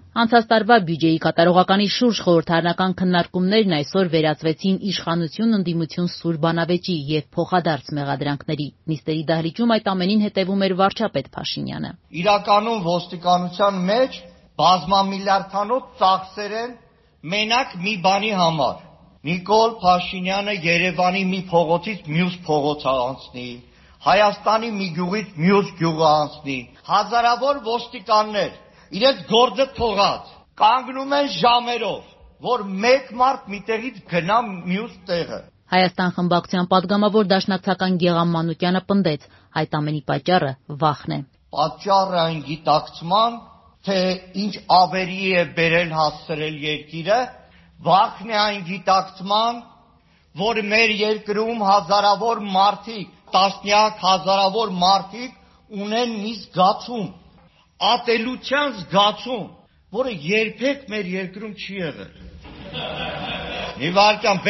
Անցած տարվա բյուջեի կատարողականի շուրջ խորհրդարանական քննարկումներն այսօր վերածվեցին իշխանություն ընդդիմություն սուր բանավեճի եւ փոխադարձ մեղադրանքների։ Նիստերի դահլիճում այդ ամենին հետևում էր վարչապետ Փաշինյանը։ Իրականում ոստիկանության մեջ բազմամիլիարդանոց ծախսեր են մենակ մի բանի համար։ Նիկոլ Փաշինյանը Երևանի մի փողոցից մյուս փողոց անցնի, Հայաստանի մի գյուղից մյուս գյուղ անցնի, հազարավոր ոստիկաններ իրենց գործը թողած կանգնում են ժամերով, որ մեկ մարդ մի տեղից գնա մյուս տեղը։ Հայաստան խմբակցության падգամավոր դաշնակցական Գեգամ Մանուկյանը պնդեց, այդ ամենի պատճառը վախն է։ Պատճառը այն գիտակցման, թե ինչ ավերի է բերել հասցրել երկիրը, վախն է այն գիտակցման, որ մեր երկրում հազարավոր մարդիկ, տասնյակ հազարավոր մարդիկ ունեն մի զգացում, ատելության զգացում, որը երբեք մեր երկրում չի եղել։ Մի վարքյան,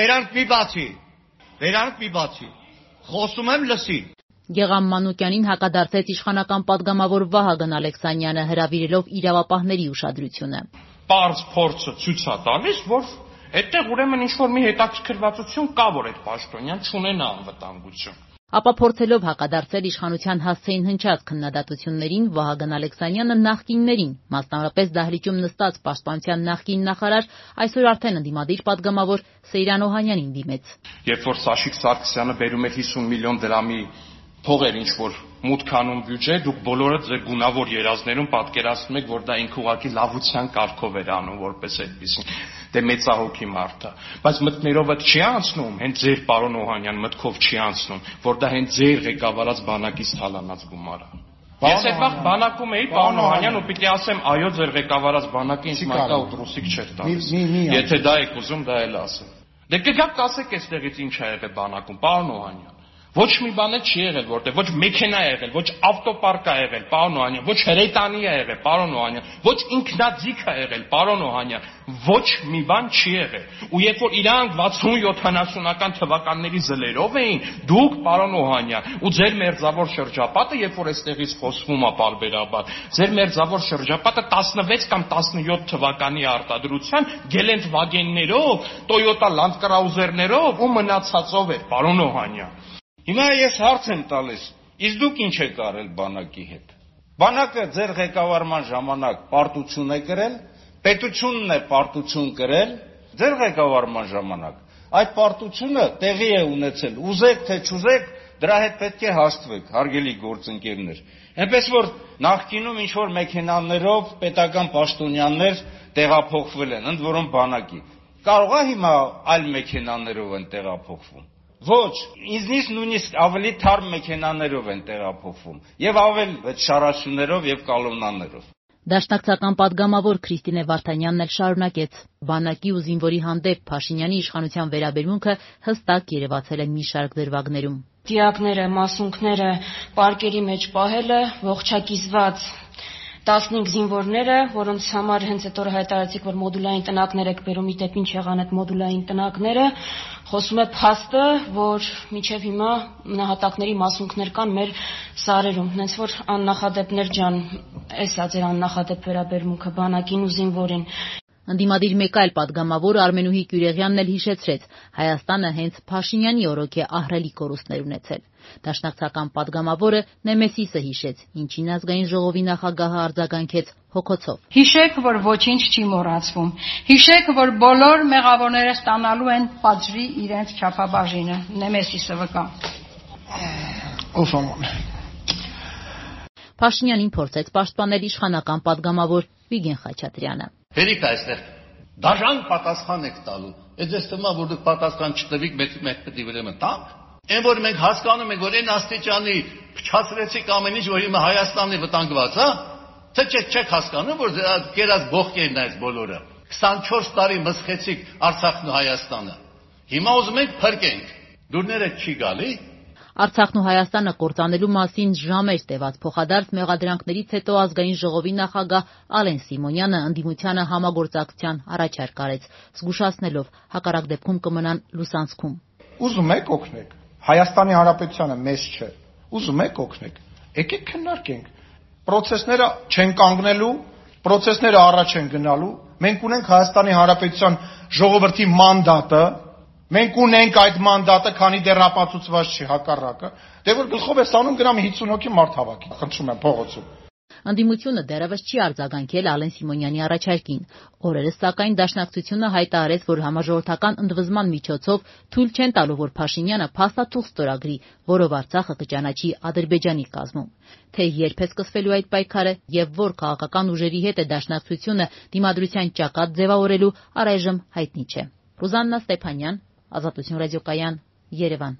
բերանք մի բացի, խոսում եմ լսի։ Գեգամ Մանուկյանին հակադարձեց իշխանական падգամավոր Վահագն Ալեքսանյանը, հրավիրելով իրավապահների ուշադրությունը։ Պարզ փորձը ցույց է տալիս, որ այդտեղ ուրեմն ինչ-որ մի հետաքրքրվածություն կա, որ այդ պաշտոնյան չունենա անվտանգություն։ Ապա փորձելով հակադարձել իշխանության հասցեին հնչած քննադատություններին, Վահագն Ալեքսանյանը նախկիններին, մասնավորապես դահլիճում նստած պաշտպանության նախկին նախարար, այսօր արդեն ընդդիմադիր падգամավոր Սեյրան Օհանյանին դիմեց։ Երբ որ Սաշիկ Սարգսյանը բերում էր 50 միլիոն դրամի փողեր ինչ-որ մուտք անում բյուջե, դուք բոլորը ձեր գունավոր երազներում պատկերացնում եք, որ դա ինքը ուղղակի լավության կարգով էր անում, որպես այդպեսին։ Դե մեծահոգի մարդ է, բայց մտքներով այդ չի անցնում, հենց ձեր պարոն Օհանյան մտքով չի անցնում, որ դա հենց ձեր ղեկավարած բանակից թալանած գումար է։ Ես այդ վաղ բանակում էի, պարոն Օհանյան, ու պիտի ասեմ, այո, ձեր ղեկավարած բանակը ինձ մայկա ու տրուսիկ չէր տալիս։ Եթե դա եք ուզում, դա էլ ասեմ։ Դե կգաք ասեք այստեղից ինչ ա եղել բանակում, պարոն Օհանյան։ Ոչ մի բան չի եղել, որտեղ ոչ մեքենա ա եղել, ոչ ավտոպարկ ա եղել, պարոն Օհանյան, ոչ հրետանի ա եղել, պարոն Օհանյան, ոչ ինքնաձիգ ա եղել, պարոն Օհանյան, ոչ մի բան չի եղել։ Ու երբ որ իրանք 60-70-ական թվականների զլերով էին, դուք, պարոն Օհանյան, ու ձեր մերձավոր շրջապատը, երբ որ այստեղից խոսվում է պարբերաբար, ձեր մերձավոր շրջապատը 16 կամ 17 թվականի արտադրության Գելենտվագեններով, Toyota Land Cruiser-ներով ու մնացածով էր, պարոն Օհանյան։ Հիմա ես հարց եմ տալիս, իսկ դուք ինչ եք արել բանակի հետ։ Բանակը ձեր ղեկավարման ժամանակ պարտություն է կրել, պետությունն է պարտություն կրել, ձեր ղեկավարման ժամանակ այդ պարտությունը տեղի է ունեցել, ուզեք թե չուզեք, դրա հետ պետք է հաշտվեք, հարգելի գործընկերներ։ Այնպես որ նախկինում ինչ որ մեքենաներով պետական պաշտոնյաներ տեղափոխվել են, ընդ որում բանակի։ Կարող է հիմա այլ մեքենաներով են տեղափոխվում։ Ոչ, ինձնից նույնիսկ ավելի թարմ մեքենաներով են տեղափոխվում եւ ավել շարաշուներով եւ կալոնաներով։ Դաշնակցական падգամավոր Քրիստինե Վարդանյանն էլ շարունակեց. բանակի ու զինվորի հանդեպ Փաշինյանի իշխանության վերաբերմունքը հստակ երևացել է մի շարք դրվագներում։ Դիակները, մասունքները պարկերի մեջ պահելը, ողջակիզված 15 զինվորները, որոնց համար հենց այդ օրը հայտարարեցիք, որ մոդուլային տնակներ եք բերում, իդեպ ինչ եղան այդ մոդուլային տնակները, խոսում է փաստը, որ մինչև հիմա նահատակների մասունքներ կան մեր սարերում, հենց որ աննախադեպներ ջան, էսա ձեր աննախադեպ վերաբերմունքը բանակին ու զինվորին։ Ընդդիմադիր մեկ այլ падգամավոր Արմենուհի Կյուրեղյանն էլ հիշեցրեց, Հայաստանը հենց Փաշինյանի օրոք է ահռելի կորուստներ ունեցել։ Դաշնակցական падգամավորը Նեմեսիսը հիշեց, ինչին ազգային ժողովի նախագահը արձագանքեց հոգոցով։ Հիշեք, որ ոչինչ չի մոռացվում։ Հիշեք, որ բոլոր մեղավորները ստանալու են պատժի իրենց չափաբաժինը։ Նեմեսիսը վկա։ Փաշինյանին փորձեց պաշտպանել իշխանական падգամավոր Վիգեն Խաչատրյանը։ Հերիք այստեղ դաժան պատասխան եք տալու։ Այդ ես թվում է, որ դուք պատասխան չտվիք, մենք պետք է ուրեմն տանք։ Այն որ մենք հասկանում ենք, որ այն աստիճանի փչացրեցիք ամեն ինչ, որ հիմա Հայաստանն է վտանգված, հա։ Թե չեք հասկանում, որ կերած բողկերն այս բոլորը 24 տարի մսխեցիք Արցախն ու Հայաստանը։ Հիմա ուզում ենք փրկենք։ Դուրները չի գալի։ Արցախն ու Հայաստանը կործանելու մասին ժամեր տևած փոխադարձ մեղադրանքներից հետո ազգային ժողովի նախագահ Ալեն Սիմոնյանը ընդդիմությանը համագործակցության առաջարկ արեց, զգուշացնելով հակառակ դեպքում կմնան լուսանցքում։ Ուզում եք օգնեք։ Հայաստանի Հանրապետությանը մեզ չէ։ Ուզում եք օգնեք։ Եկեք քննարկենք։ Պրոցեսները չեն կանգնելու, Պրոցեսները առաջ են գնալու։ Մենք ունենք Հայաստանի Հանրապետության ժողովրդի մանդատը, մենք ունենք այդ մանդատը, քանի դեռ ապացուցված չի հակառակը, դե որ գլխով է ստանում գնամ 50 հոգի մարդ հավաքի, խնդրում եմ փողոցում։ Ընդդիմությունը դեռևս չի արձագանքել Ալեն Սիմոնյանի առաջարկին։ Օրերս սակայն Դաշնակցությունը հայտարարեց, որ համաժողովրդական ընդվզման միջոցով թույլ չեն տալու, որ Փաշինյանը փաստաթուղթ ստորագրի, որով Արցախը կճանաչի Ադրբեջանի կազմում։ Թե երբ է սկսվելու այդ պայքարը եւ որ քաղաքական ուժերի հետ է Դաշնակցությունը դիմադրության ճակատ ձևավորելու, առայժմ հայտնի չէ։ Ռուզաննա Ստեփանյան, Ազատություն ռադիոկայան, Երևան։